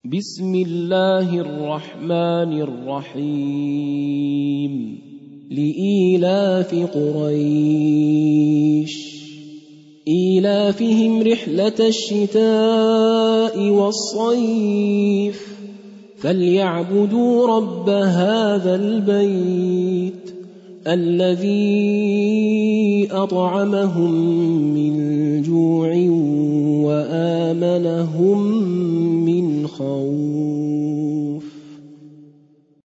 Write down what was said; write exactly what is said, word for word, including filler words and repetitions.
بسم الله الرحمن الرحيم لإيلاف قريش إيلافهم رحلة الشتاء والصيف فليعبدوا رب هذا البيت الذي أطعمهم من جوع وآمنهم من خوف.